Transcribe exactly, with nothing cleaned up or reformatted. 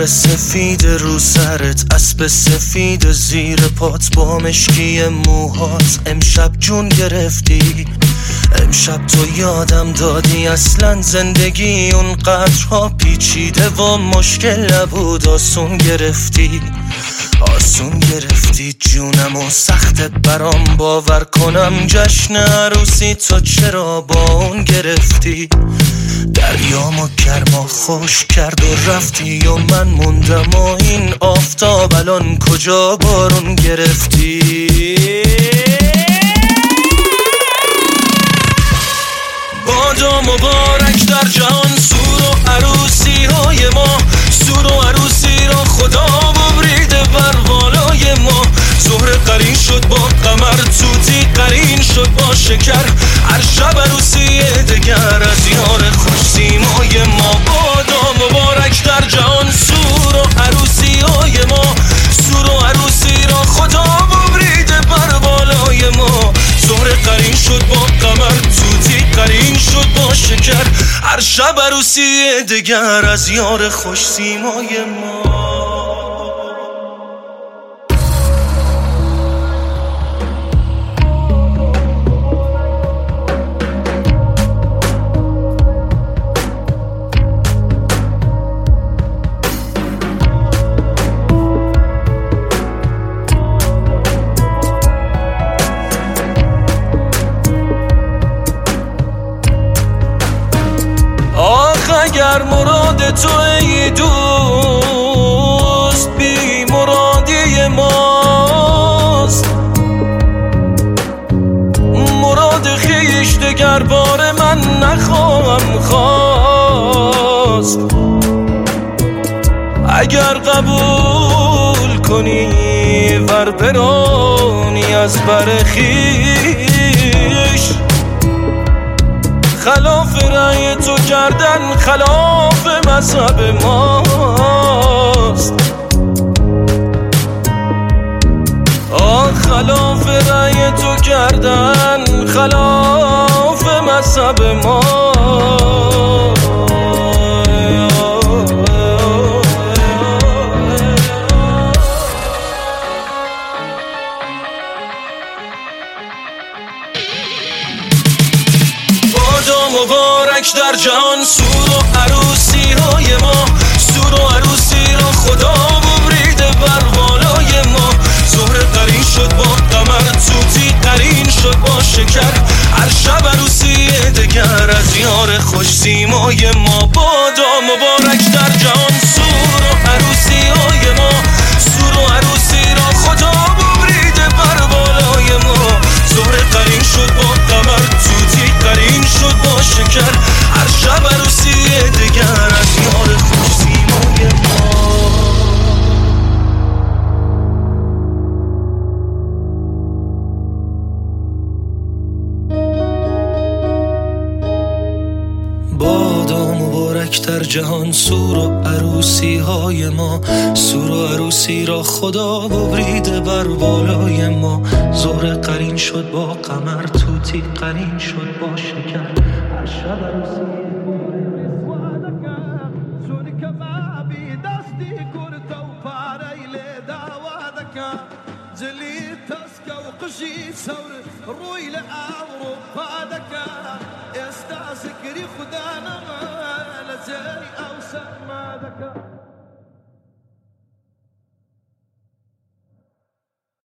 ابر سفید رو سرت، اسب سفید زیر پات، با مشکی موهات امشب جون گرفتی. امشب تو یادم دادی اصلا زندگی اونقدرها پیچیده و مشکل نبود، آسون گرفتی آسون گرفتی جونم و سخت برام باور کنم جشن عروسی تو چرا با اون گرفتی. دریامو گرما خوش کرد و رفتی و من موندم و این آفتاب الان کجا بارون گرفتی. بادا مبارک در جهان سور و عروسی های ما، سور و عروسی را خدا ببریده بر بالای ما. زهره قرین شد با قمر، توتی قرین شد با شکر، هر شب عروسی دگر از یار خوش سیمای ما. بادا مبارک در جهان سور و عروسی های ما، سور و عروسی را خدا ببریده بر بالای ما. زهره قرین شد با قمر، توتی قرین شد با شکر، هر شب عروسی دگر از یار خوش سیمای ما. اگر مراد تو ای دوست بی مرادی ماست، مراد خیش دگر بار من نخواهم خواست. اگر قبول کنی ور برانی از بر خیش، خلاف رأی تو کردن خلاف مذهب ماست. آه خلاف رأی تو کردن خلاف مذهب ماست. مبارک در جهان سور و عروسی های ما، سور و عروسی را خدا ببریده بر بالای ما. زهره قرین شد با قمر، توتی قرین شد با شکر، هر شب عروسی دگر از یار خوش سیمای ما. بادا مبارک در جهان سور و عروسی های ما، سور و عروسی را خدا ببریده بر بالای ما. زهره قرین شد با قمر، توتی قرین شد با شکر، هر شب عروسی دگر از یار خوش سیمای ما. بادا مبارک در جهان سور و عروسی های ما، سور و عروسی را خدا ببریده بر بالای ما. زهره قرین شد با قمر، توتی قرین شد با شکر، هر شب عروسی روی لأمرو فادك يستعسكري خدانا لزي أو سمادك.